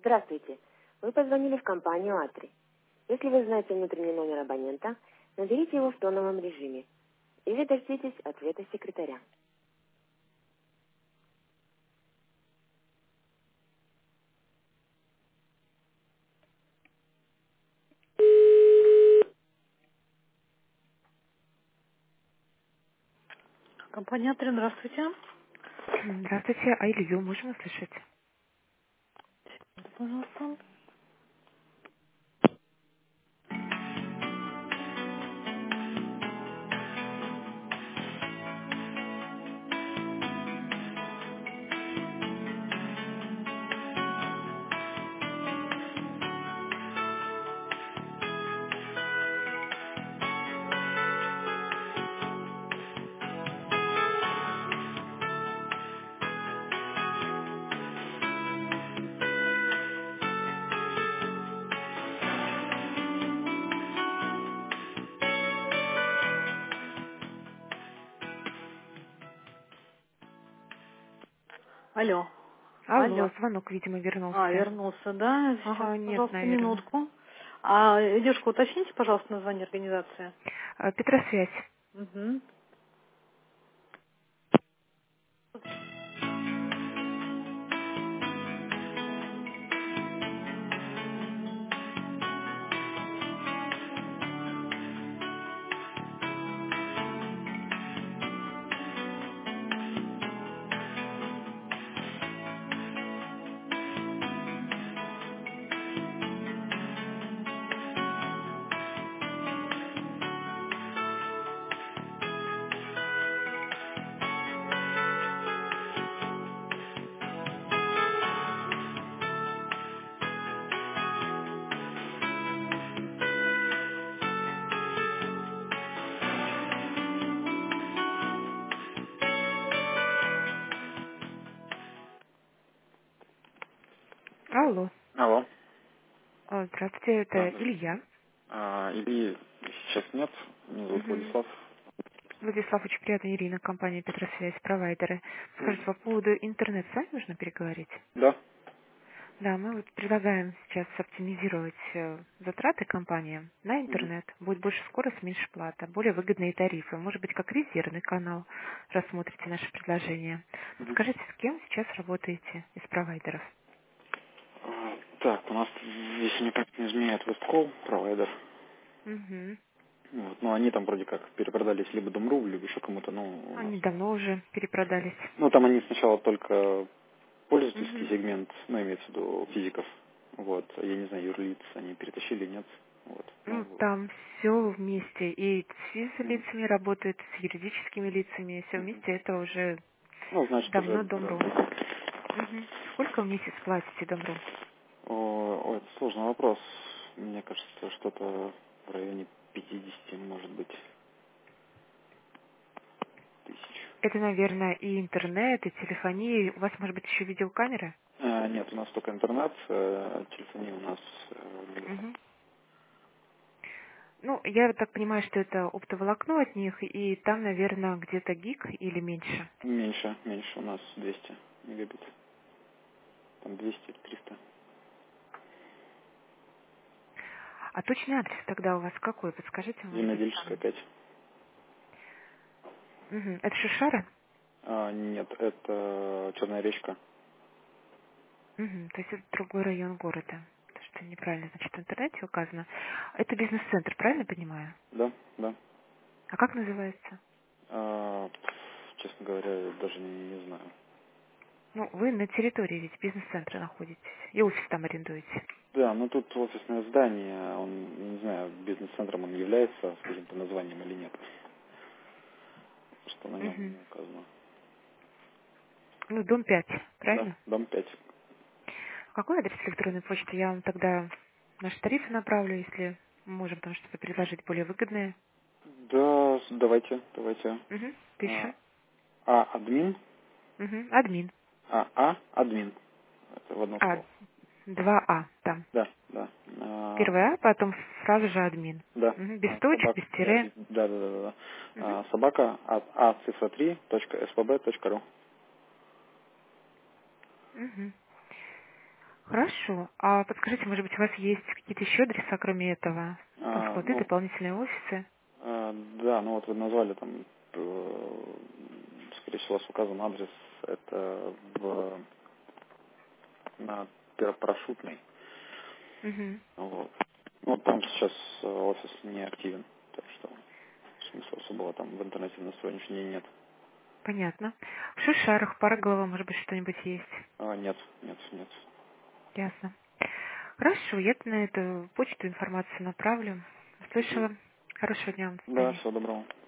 Здравствуйте. Вы позвонили в компанию «Атри». Если вы знаете внутренний номер абонента, наберите его в тоновом режиме или дождитесь ответа секретаря. Компания «Атри», здравствуйте. Здравствуйте, а Илью можем услышать? Пожалуйста. Алло. Алло, Алло. звонок, видимо, вернулся. Вернулся, да? Сейчас, Ага, нет, пожалуйста, наверное. минутку. Девушка, уточните, пожалуйста, название организации. Петросвязь. Угу. Алло. Алло. Здравствуйте, это Да. Илья. Ильи сейчас нет. Меня зовут Угу. Владислав. Владислав, очень приятно, Ирина, компания Петросвязь, провайдеры. Скажите, по поводу интернет с вами нужно переговорить? Да. Да, мы вот предлагаем сейчас оптимизировать затраты компании на Мгм. интернет. Будет больше скорость, меньше плата, более выгодные тарифы. Может быть, как резервный канал рассмотрите наше предложение. Мгм. Подскажите, с кем сейчас работаете из провайдеров? Так, у нас, если мне как не изменяет, Весткол, провайдер. Угу. Вот. Ну, они там вроде как перепродались либо Думру, либо еще кому-то, ну, у нас. Они давно уже перепродались. Ну, там они сначала только пользовательский Угу. сегмент, ну, имеется в виду физиков. Вот. Я не знаю, юрлиц они перетащили, нет. Вот. Ну, Ну, там все вместе. И с мгм. физлицами работают, с юридическими лицами. Все Мгм. вместе это уже Ну, значит, уже, давно Дом.ру. да. Угу. Сколько в месяц платите Дом.ру? Ой, это сложный вопрос. Мне кажется, что-то в районе 50, может быть, тысяч. Это, наверное, и интернет, и телефония. У вас, может быть, еще видеокамера? Нет, у нас только интернет, телефония у нас нет. Угу. Ну, я вот так понимаю, что это оптоволокно от них, и там, наверное, где-то гиг или меньше. Меньше, у нас 200 мегабит. Там 200 или 300. А точный адрес тогда у вас какой? Подскажите, может быть, Земледельческая там. 5. Угу. Это Шишара? Нет, это Черная речка. Угу. То есть это другой район города. Потому что неправильно, значит, в интернете указано. Это бизнес-центр, правильно понимаю? Да, да. А как называется? Честно говоря, даже не знаю. Ну, вы на территории ведь бизнес-центра находитесь. И офис там арендуете. Да, ну тут офисное здание, он, не знаю, бизнес-центром он является с каким-то названием или нет. Что на нем Угу. не указано. Ну, дом 5, Да, правильно? дом 5. Какой адрес электронной почты? Я вам тогда наши тарифы направлю, если можем, потому что предложить более выгодные. Да, давайте. Угу. А, Пишем. админ, Угу. Админ. админ. Это в одно А, слово. 2А там. Да. Первое А, потом сразу же админ. Да. Угу. Без точек, Собака. без тире. Да. Угу. Собака от цифра 3.spb.ru. Угу. Хорошо. А подскажите, может быть, у вас есть какие-то еще адреса, кроме этого? Там склады, Ну, дополнительные офисы? да, ну вот вы назвали там, скорее всего, у вас указан адрес, это на Парашютной. Угу. Вот. Ну, вот там сейчас офис не активен, так что смысла особого там в интернете на сегодняшний день нет. Понятно. В Шушарах, Пароголова, может быть, что-нибудь есть? Нет, нет, нет. Ясно. Хорошо, я на эту почту информацию направлю. Мгм. Слышала. Хорошего дня вам. До Да, свидания. всего доброго.